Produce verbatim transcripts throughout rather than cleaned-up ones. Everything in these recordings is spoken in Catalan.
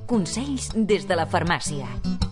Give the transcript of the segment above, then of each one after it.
Consells des de la farmàcia.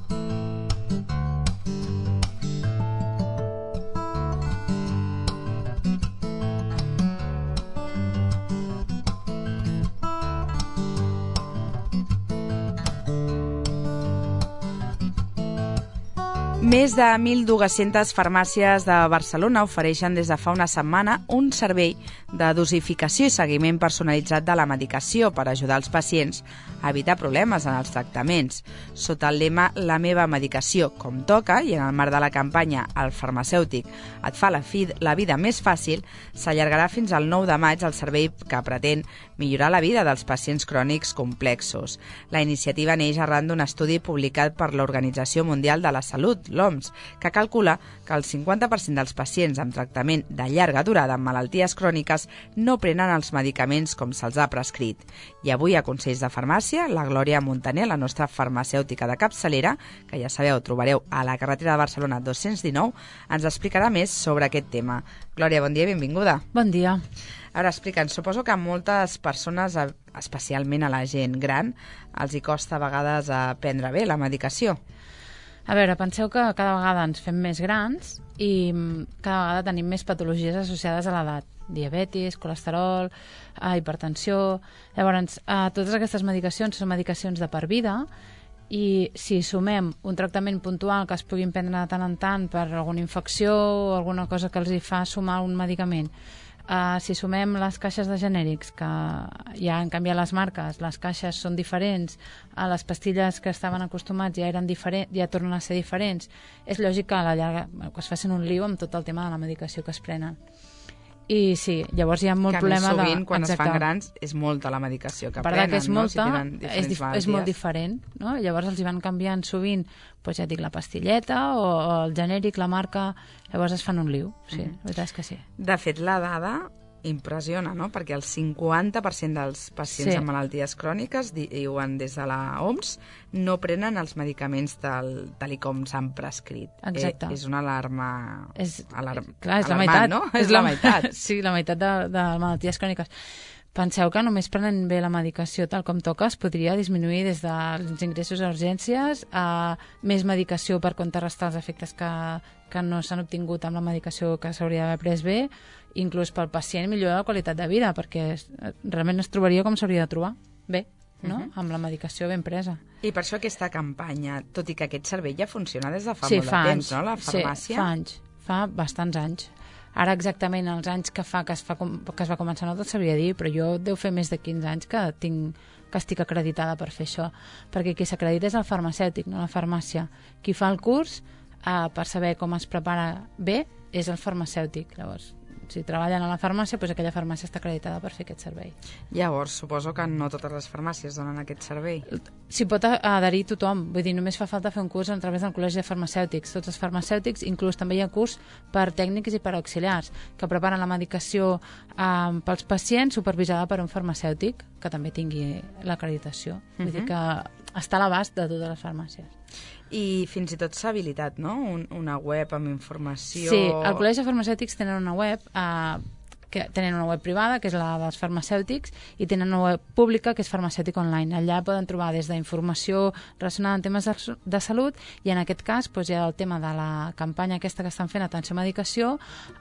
Més de mil dues-centes farmàcies de Barcelona ofereixen des de fa una setmana un servei de dosificació i seguiment personalitzat de la medicació per ajudar els pacients a evitar problemes en els tractaments. Sota el lema La meva medicació com toca i en el marc de la campanya El farmacèutic et fa la, fi, la vida més fàcil, s'allargarà fins al nou de maig el servei que pretén millorar la vida dels pacients crònics complexos. La iniciativa neix arran d'un estudi publicat per l'Organització Mundial de la Salut, l'O M S, que calcula que el cinquanta per cent dels pacients amb tractament de llarga durada amb malalties cròniques no prenen els medicaments com se'ls ha prescrit. I avui a Consells de Farmàcia, la Glòria Montaner, la nostra farmacèutica de capçalera, que ja sabeu, trobareu a la carretera de Barcelona dos-cents dinou, ens explicarà més sobre aquest tema. Glòria, bon dia i benvinguda. Bon dia. Ara, explica'ns, suposo que a moltes persones, especialment a la gent gran, els hi costa a vegades a prendre bé la medicació. A veure, penseu que cada vegada ens fem més grans i cada vegada tenim més patologies associades a l'edat. Diabetis, colesterol, hipertensió... Llavors, totes aquestes medicacions són medicacions de per vida i si sumem un tractament puntual que es puguin prendre de tant en tant per alguna infecció o alguna cosa que els hi fa sumar un medicament, Uh, si sumem les caixes de genèrics, que ja han canviat les marques, les caixes són diferents, a les pastilles que estaven acostumats ja eren diferents, ja tornen a ser diferents, és lògic que a la llarga que es facin un lío amb tot el tema de la medicació que es prenen. I sí, llavors hi ha molt que problema de... Que sovint, quan Exacte. Es fan grans, és molta la medicació que prenen, que és molta, no? Si tenen és, dif és molt diferent, no? Llavors els hi van canviant sovint, doncs ja dic, la pastilleta o, o el genèric, la marca, llavors es fan un liu, sí, mm. la veritat és que sí. De fet, la dada impressiona, no? Perquè el cinquanta per cent dels pacients sí. amb malalties cròniques, diuen des de la O M S, no prenen els medicaments tal, tal i com s'han prescrit. Exacte. Eh, és una alarma... És, alarm, clar, és alarmant, la meitat, no? És la meitat. Sí, la meitat de, de malalties cròniques. Penseu que només prenen bé la medicació tal com toca, es podria disminuir des dels ingressos a urgències a més medicació per contrarrestar els efectes que, que no s'han obtingut amb la medicació que s'hauria d'haver pres bé, inclús pel pacient millorar la qualitat de vida, perquè realment es trobaria com s'hauria de trobar bé, no? Uh-huh. Amb la medicació ben presa. I per això aquesta campanya, tot i que aquest servei ja funciona des de fa sí, molt fa de anys. temps, no? La farmàcia? Sí, fa anys, fa bastants anys. Ara exactament els anys que fa que es, fa, que es va començar no te'l sabria dir, però jo deu fer més de quinze anys que, tinc, que estic acreditada per fer això, perquè qui s'acredita és el farmacèutic, no la farmàcia. Qui fa el curs eh, per saber com es prepara bé és el farmacèutic. Llavors, si treballen a la farmàcia, doncs aquella farmàcia està acreditada per fer aquest servei. Llavors, suposo que no totes les farmàcies donen aquest servei. S'hi pot adherir tothom, vull dir, només fa falta fer un curs a través del Col·legi de Farmacèutics. Tots els farmacèutics, inclús també hi ha curs per tècnics i per auxiliars, que preparen la medicació eh, pels pacients supervisada per un farmacèutic que també tingui l'acreditació. Vull uh-huh. dir que està a l'abast de totes les farmàcies. I fins i tot s'ha habilitat, no? Un, una web amb informació... Sí, el Col·legi de Farmacèutics tenen una web, eh, que tenen una web privada, que és la dels farmacèutics, i tenen una web pública, que és Farmacèutic Online. Allà poden trobar des d'informació relacionada amb temes de, de salut, i en aquest cas doncs, hi ha el tema de la campanya aquesta que estan fent, Atenció a Medicació,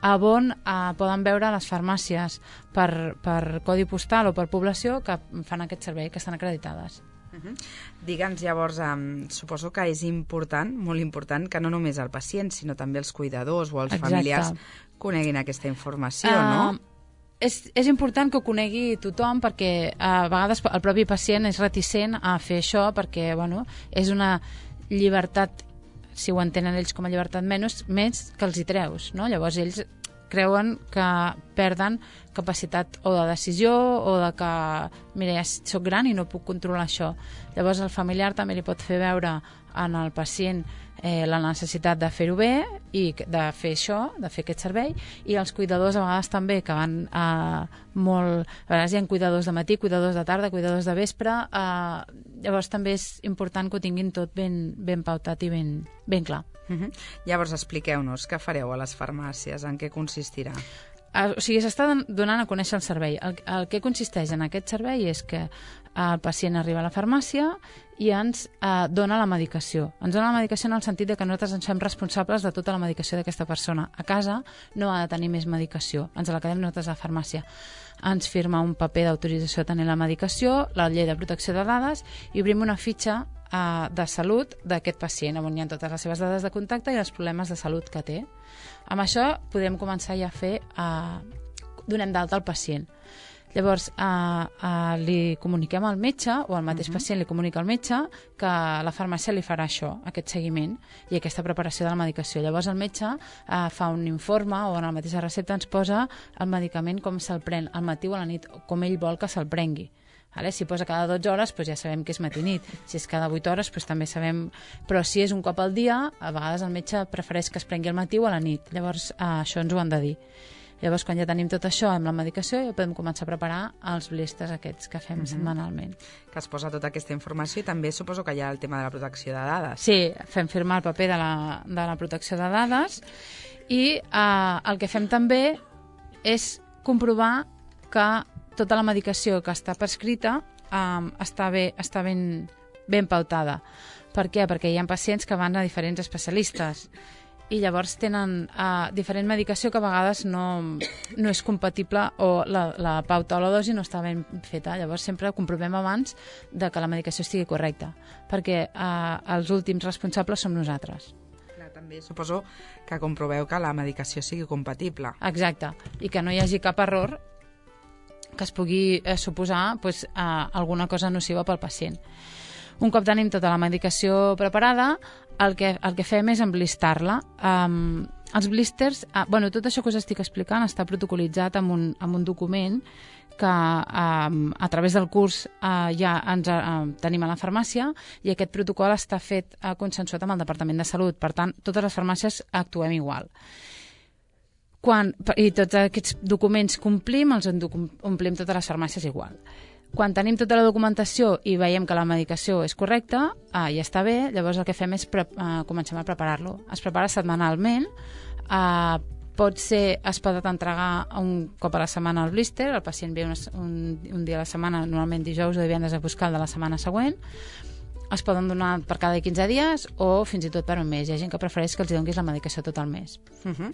on eh, poden veure les farmàcies per, per codi postal o per població que fan aquest servei, que estan acreditades. Uh-huh. Digue'ns llavors, um, suposo que és important, molt important, que no només el pacient, sinó també els cuidadors o els Exacte. familiars coneguin aquesta informació, uh, no? És, és important que ho conegui tothom perquè a vegades el propi pacient és reticent a fer això perquè, bueno, és una llibertat, si ho entenen ells com a llibertat menys, més que els hi treus, no? Llavors ells creuen que perden capacitat o de decisió o de que, mira, ja soc gran i no puc controlar això. Llavors el familiar també li pot fer veure en el pacient eh, la necessitat de fer-ho bé i de fer això, de fer aquest servei, i els cuidadors a vegades també, que van eh, molt... A vegades hi ha cuidadors de matí, cuidadors de tarda, cuidadors de vespre, eh, llavors també és important que ho tinguin tot ben, ben pautat i ben, ben clar. Uh-huh. Llavors expliqueu-nos què fareu a les farmàcies, en què consistirà? O sigui, s'està donant a conèixer el servei. El, el que consisteix en aquest servei és que el pacient arriba a la farmàcia i ens eh, dona la medicació. Ens dona la medicació en el sentit de que nosaltres ens fem responsables de tota la medicació d'aquesta persona. A casa no ha de tenir més medicació, ens la quedem nosaltres a la farmàcia. Ens firma un paper d'autorització de tenir la medicació, la llei de protecció de dades, i obrim una fitxa eh, de salut d'aquest pacient, on hi ha totes les seves dades de contacte i els problemes de salut que té. Amb això podem començar ja a fer, eh, donem d'alta al pacient. Llavors, eh, eh, li comuniquem al metge, o al mateix uh-huh. pacient li comunica al metge, que la farmàcia li farà això, aquest seguiment i aquesta preparació de la medicació. Llavors el metge eh, fa un informe, o en la mateixa recepta ens posa el medicament com se'l pren, al matí o a la nit, com ell vol que se'l prengui. Vale? Si posa cada dotze hores, doncs ja sabem que és matí-nit. Si és cada vuit hores, doncs també sabem... Però si és un cop al dia, a vegades el metge prefereix que es prengui al matí o a la nit. Llavors, eh, això ens ho han de dir. Llavors, quan ja tenim tot això amb la medicació, ja podem començar a preparar els blisters aquests que fem mm-hmm. setmanalment. Que es posa tota aquesta informació i també suposo que hi ha el tema de la protecció de dades. Sí, fem firmar el paper de la, de la protecció de dades i eh, el que fem també és comprovar que tota la medicació que està prescrita eh, està, bé, està ben, ben pautada. Per què? Perquè hi ha pacients que van a diferents especialistes i llavors tenen uh, diferent medicació que a vegades no, no és compatible o la, la pauta o la dosi no està ben feta. Llavors sempre comprovem abans de que la medicació estigui correcta, perquè uh, els últims responsables som nosaltres. Clar, també suposo que comproveu que la medicació sigui compatible. Exacte, i que no hi hagi cap error que es pugui eh, suposar pues, uh, alguna cosa nociva pel pacient. Un cop tenim tota la medicació preparada, el que, el que fem és emblistar-la. Um, els blisters, uh, bueno, tot això que us estic explicant està protocolitzat amb un, amb un document que um, a través del curs uh, ja ens uh, tenim a la farmàcia i aquest protocol està fet uh, consensuat amb el Departament de Salut. Per tant, totes les farmàcies actuem igual. Quan, I tots aquests documents complim, els omplim totes les farmàcies igual. Quan tenim tota la documentació i veiem que la medicació és correcta, eh, ja està bé, llavors el que fem és pre eh, comencem a preparar-lo. Es prepara setmanalment, eh, pot ser, es pot entregar un cop a la setmana el blister, el pacient ve un, un, un dia a la setmana, normalment dijous o divendres a buscar el de la setmana següent, es poden donar per cada quinze dies o fins i tot per un mes. Hi ha gent que prefereix que els donguis la medicació tot el mes. Uh -huh.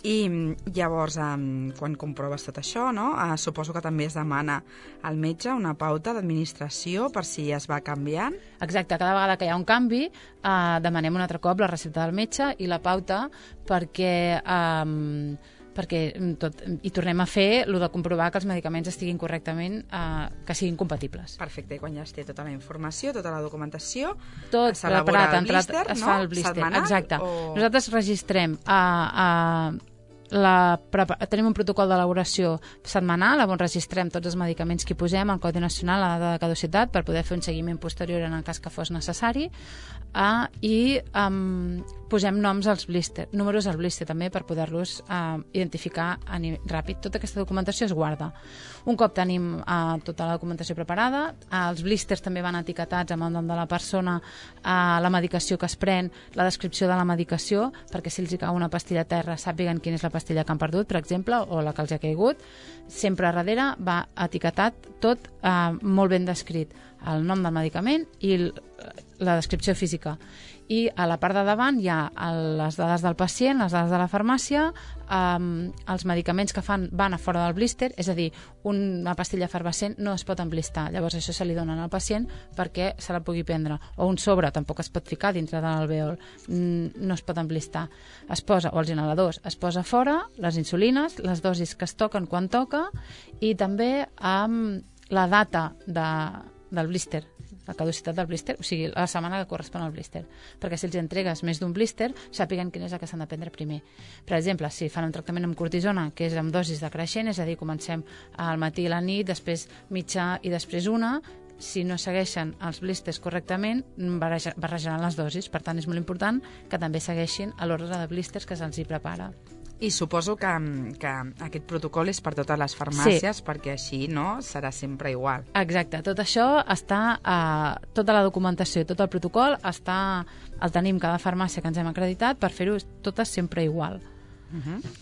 I llavors, um, quan comproves tot això, no? uh, suposo que també es demana al metge una pauta d'administració per si es va canviant. Exacte, cada vegada que hi ha un canvi uh, demanem un altre cop la recepta del metge i la pauta perquè... Um, perquè tot, i tornem a fer el de comprovar que els medicaments estiguin correctament, eh, que siguin compatibles. Perfecte, i quan ja es té tota la informació, tota la documentació, tot s'elabora el entrat, blister, es no? fa el blister. Setmanal, exacte. O... Nosaltres registrem a... a La, tenim un protocol d'elaboració setmanal on registrem tots els medicaments que hi posem, el Codi Nacional, la data de caducitat, per poder fer un seguiment posterior en el cas que fos necessari, uh, i um, posem noms als blister, números al blister també per poder-los uh, identificar a ràpid. Tota aquesta documentació es guarda. Un cop tenim uh, tota la documentació preparada, uh, els blisters també van etiquetats amb el nom de la persona, uh, la medicació que es pren, la descripció de la medicació, perquè si els hi cau una pastilla a terra sàpiguen quina és la pastilla que han perdut, per exemple, o la que els ha caigut. Sempre a darrere va etiquetat tot eh, molt ben descrit, el nom del medicament i el, la descripció física. I a la part de davant hi ha el, les dades del pacient, les dades de la farmàcia, eh, els medicaments que fan van a fora del blister, és a dir, una pastilla efervescent no es pot emblistar, llavors això se li donen al pacient perquè se la pugui prendre, o un sobre tampoc es pot ficar dintre de l'alveol, no es pot emblistar, es posa, o els inhaladors, es posa fora, les insulines, les dosis que es toquen quan toca, i també amb la data de, del blister, la caducitat del blister, o sigui, la setmana que correspon al blister, perquè si els entregues més d'un blister, sàpiguen quina és la que s'han de prendre primer. Per exemple, si fan un tractament amb cortisona, que és amb dosis decreixent, és a dir, comencem al matí i la nit, després mitja i després una, si no segueixen els blisters correctament, barrejaran les dosis. Per tant, és molt important que també segueixin l'ordre de blisters que se'ls hi prepara. I suposo que, que aquest protocol és per totes les farmàcies, sí, perquè així no serà sempre igual. Exacte, tot això està, eh, tota la documentació i tot el protocol està, el tenim cada farmàcia que ens hem acreditat per fer-ho totes sempre igual. Uh-huh.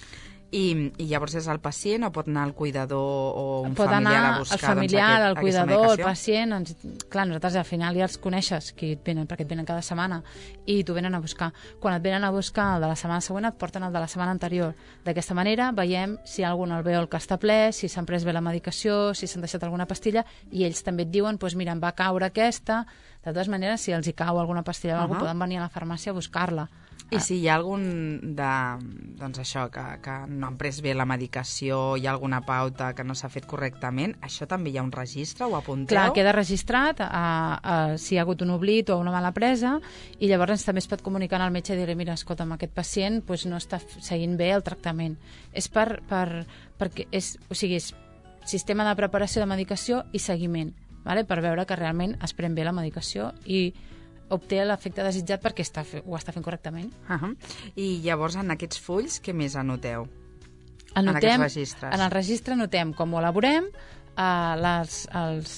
I, I llavors és el pacient o pot anar el cuidador o un pot familiar anar a buscar el familiar, doncs, aquest, el cuidador, el medicació? pacient. Ens, clar, nosaltres al final ja els coneixes, que et venen, perquè et venen cada setmana, i t'ho venen a buscar. Quan et venen a buscar el de la setmana següent, et porten el de la setmana anterior. D'aquesta manera veiem si algun alveol que està ple, si s'han pres bé la medicació, si s'han deixat alguna pastilla, i ells també et diuen, doncs mira, em va caure aquesta. De totes maneres, si els hi cau alguna pastilla o Uh-huh. alguna cosa, poden venir a la farmàcia a buscar-la. I si hi ha algun de, doncs això, que, que no han pres bé la medicació, hi ha alguna pauta que no s'ha fet correctament, això també hi ha un registre, ho apunteu? Clar, queda registrat a, a, si hi ha hagut un oblit o una mala presa, i llavors també es pot comunicar al metge i dir-li, mira, escolta, amb aquest pacient doncs, no està seguint bé el tractament. És per, per, perquè és, o sigui, és sistema de preparació de medicació i seguiment, vale? Per veure que realment es pren bé la medicació i obté l'efecte desitjat perquè està, ho està fent correctament. Uh-huh. I llavors en aquests fulls què més anoteu? Anotem, en aquests registres? En el registre anotem com ho elaborem, eh, les, els,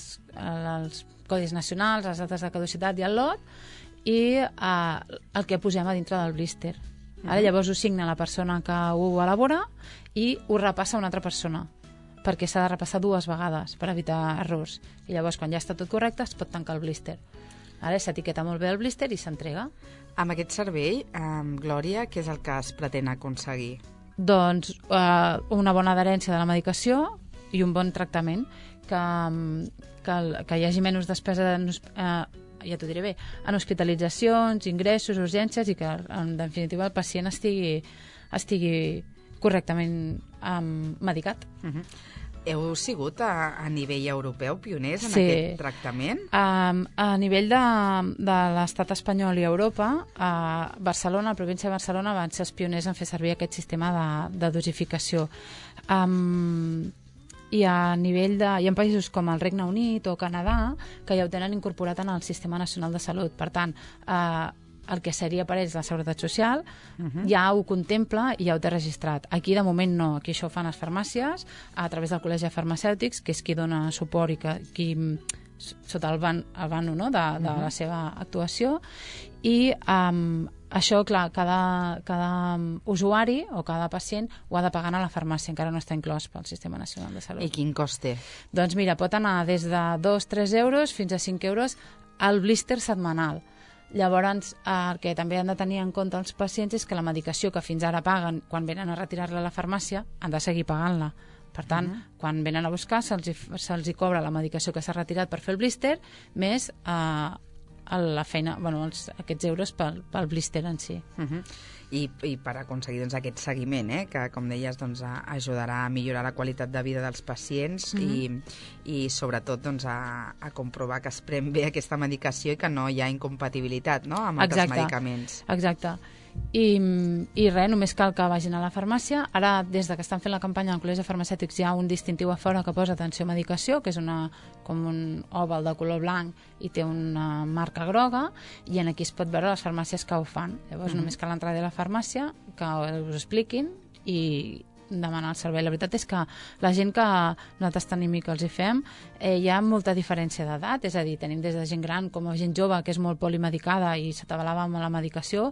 els codis nacionals, les dates de caducitat i el lot, i eh, el que posem a dintre del blister. Uh-huh. Ara, llavors ho signa la persona que ho elabora i ho repassa una altra persona, perquè s'ha de repassar dues vegades per evitar errors. I llavors, quan ja està tot correcte, es pot tancar el blister. Ara s'etiqueta molt bé el blister i s'entrega. Amb aquest servei, eh, Glòria, què és el que es pretén aconseguir? Doncs eh, una bona adherència de la medicació i un bon tractament, que, que, que hi hagi menys despesa, en, eh, ja t'ho diré bé, en hospitalitzacions, ingressos, urgències, i que en definitiva el pacient estigui, estigui correctament eh, medicat. Uh-huh. Heu sigut a, a nivell europeu pioners en sí. aquest tractament? Um, a nivell de, de l'estat espanyol i Europa, a Barcelona, la província de Barcelona, van ser els pioners en fer servir aquest sistema de, de dosificació. Um, I a nivell de... Hi ha països com el Regne Unit o Canadà que ja ho tenen incorporat en el Sistema Nacional de Salut. Per tant, eh, el que seria per ells la Seguretat Social, uh-huh. ja ho contempla i ja ho té registrat. Aquí, de moment, no. Aquí això ho fan les farmàcies, a través del Col·legi de Farmacèutics, que és qui dona suport i que, qui, sota el van, el vano, no?, de, de uh-huh. la seva actuació. I um, això, clar, cada, cada usuari o cada pacient ho ha de pagar a la farmàcia, encara no està inclòs pel Sistema Nacional de Salut. I quin cost té? Doncs mira, pot anar des de dos a tres euros fins a cinc euros al blister setmanal. Llavors, el que també han de tenir en compte els pacients és que la medicació que fins ara paguen quan venen a retirar-la a la farmàcia han de seguir pagant-la. Per tant, uh-huh. quan venen a buscar se'ls hi, se'ls hi cobra la medicació que s'ha retirat per fer el blister, més eh, la feina, bueno, els, aquests euros pel, pel blister en si. Uh-huh. I, i per aconseguir doncs, aquest seguiment, eh, que com deies doncs, a, ajudarà a millorar la qualitat de vida dels pacients uh-huh. i, i sobretot doncs, a, a comprovar que es pren bé aquesta medicació i que no hi ha incompatibilitat, no?, amb altres Exacte. medicaments. Exacte. I, i res, només cal que vagin a la farmàcia. Ara, des de que estan fent la campanya al Col·legi de Farmacèutics, hi ha un distintiu a fora que posa atenció medicació, que és una, com un òval de color blanc i té una marca groga, i en aquí es pot veure les farmàcies que ho fan. Llavors mm-hmm. només cal entrar a la farmàcia, que us expliquin i demanar el servei. La veritat és que la gent que nosaltres tenim i que els hi fem, eh, hi ha molta diferència d'edat, és a dir, tenim des de gent gran com a gent jove que és molt polimedicada i s'atabalava amb la medicació,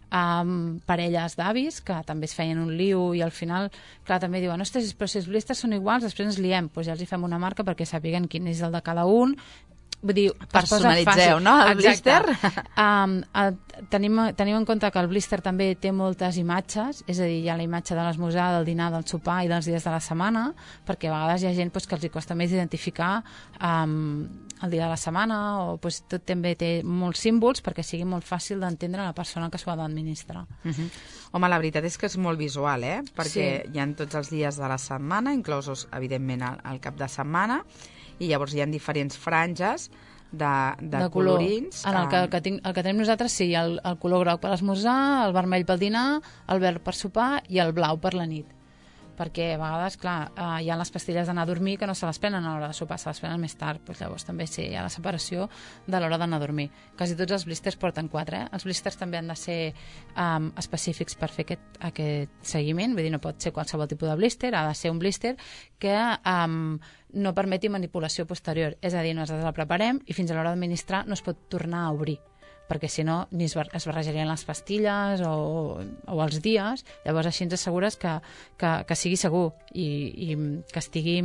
amb parelles d'avis que també es feien un liu i al final, clar, també diuen, ostres, però si els blisters són iguals, després ens liem. Doncs ja els hi fem una marca perquè sàpiguen quin és el de cada un. Vull dir, personalitzeu, no?, el blister. um, uh, tenim, tenim en compte que el blister també té moltes imatges, és a dir, hi ha la imatge de l'esmorzar, del dinar, del sopar i dels dies de la setmana, perquè a vegades hi ha gent pues, que els hi costa més identificar um, el dia de la setmana, o pues, tot també té molts símbols perquè sigui molt fàcil d'entendre la persona que s'ho ha d'administrar. Uh-huh. Home, la veritat és que és molt visual, eh? Perquè sí. hi ha tots els dies de la setmana, inclosos, evidentment, al, al cap de setmana, i llavors hi ha diferents franges de, de, de color. colorins. En el que, el, que tinc, el que tenim nosaltres, sí, el, el color groc per l'esmorzar, el vermell pel dinar, el verd per sopar i el blau per la nit. Perquè a vegades, clar, eh, hi ha les pastilles d'anar a dormir que no se les prenen a l'hora de sopar, se les prenen més tard. Pues llavors també sí, hi ha la separació de l'hora d'anar a dormir. Quasi tots els blisters porten quatre. Eh? Els blisters també han de ser um, específics per fer aquest, aquest seguiment, vull dir, no pot ser qualsevol tipus de blister, ha de ser un blister que um, no permeti manipulació posterior. És a dir, nosaltres el preparem i fins a l'hora d'administrar no es pot tornar a obrir. perquè si no ni es, bar es barrejarien les pastilles o, o els dies, llavors així ens assegures que, que, que sigui segur i, i que estigui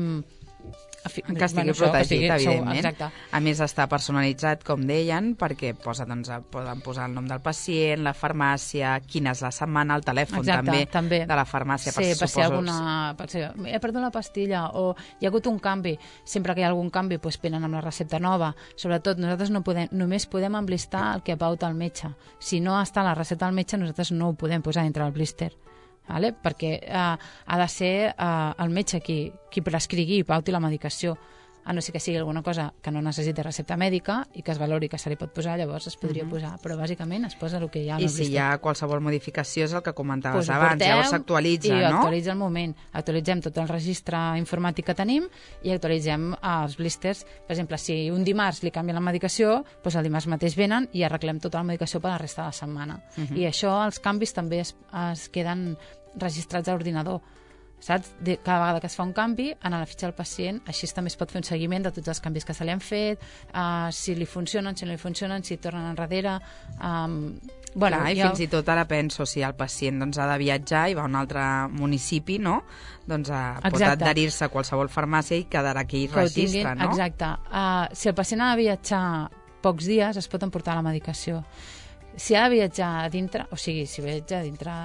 que estigui bueno, protegit, això, evidentment. Exacte. A més, està personalitzat, com deien, perquè posa, doncs, poden posar el nom del pacient, la farmàcia, quina és la setmana, el telèfon Exacte, també, també de la farmàcia. Sí, per, per si alguna... Per si, he perdut la pastilla o hi ha hagut un canvi. Sempre que hi ha algun canvi, doncs venen amb la recepta nova. Sobretot, nosaltres no podem, només podem emblistar el que pauta el metge. Si no està la recepta del metge, nosaltres no ho podem posar dintre del blister. Vale? Perquè eh, ha de ser eh, el metge qui, qui prescrigui i pauti la medicació, a no ser que sigui alguna cosa que no necessita recepta mèdica i que es valori que se li pot posar, llavors es podria uh -huh. posar, però bàsicament es posa el que hi ha. I si hi ha qualsevol modificació és el que comentaves pues abans, llavors s'actualitza, no? I actualitza el moment, actualitzem tot el registre informàtic que tenim i actualitzem els blisters. Per exemple, si un dimarts li canvia la medicació, doncs el dimarts mateix venen i arreglem tota la medicació per la resta de la setmana. Uh -huh. I això, els canvis també es, es queden registrats a l'ordinador. Saps? De, cada vegada que es fa un canvi, en la fitxa del pacient, així també es pot fer un seguiment de tots els canvis que se li han fet, uh, si li funcionen, si no li funcionen, si tornen enrere... Um, bueno, Clar, i jo... fins i tot ara penso, si el pacient doncs, ha de viatjar i va a un altre municipi, no? Doncs uh, pot adherir-se a qualsevol farmàcia i quedarà aquí que registre, tinguin, no? Exacte. Uh, si el pacient ha de viatjar pocs dies, es pot emportar la medicació. Si ha de viatjar a dintre, o sigui, si viatja a dintre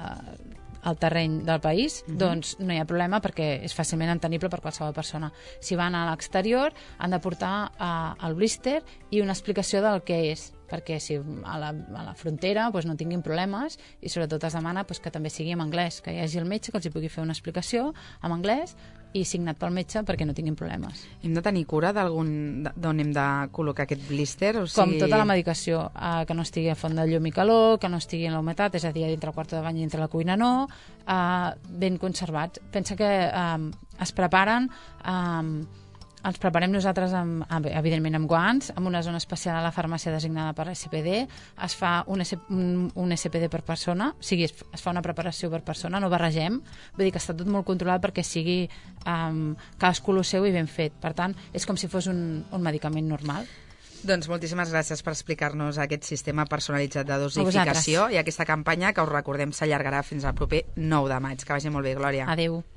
al terreny del país, uh -huh. doncs no hi ha problema perquè és fàcilment entenible per qualsevol persona. Si van a l'exterior han de portar uh, el blister i una explicació del que és, perquè si a la, a la frontera doncs no tinguin problemes i sobretot es demana doncs, que també sigui en anglès, que hi hagi el metge que els hi pugui fer una explicació en anglès i signat pel metge perquè no tinguin problemes. Hem de tenir cura d'algun d'on hem de col·locar aquest blister? O sigui... Com tota la medicació, eh, que no estigui a font de llum i calor, que no estigui en la humitat, és a dir, dintre el quarto de bany i dintre la cuina no, eh, ben conservats. Pensa que eh, es preparen... Eh, els preparem nosaltres, amb, evidentment, amb guants, amb una zona especial a la farmàcia designada per S P D. Es fa un, S, un, un S P D per persona, o sigui, es, es fa una preparació per persona, no barregem. Vull dir que està tot molt controlat perquè sigui um, cadascú el seu i ben fet. Per tant, és com si fos un, un medicament normal. Doncs moltíssimes gràcies per explicar-nos aquest sistema personalitzat de dosificació i aquesta campanya que us recordem s'allargarà fins al proper nou de maig. Que vagi molt bé, Glòria. Adéu.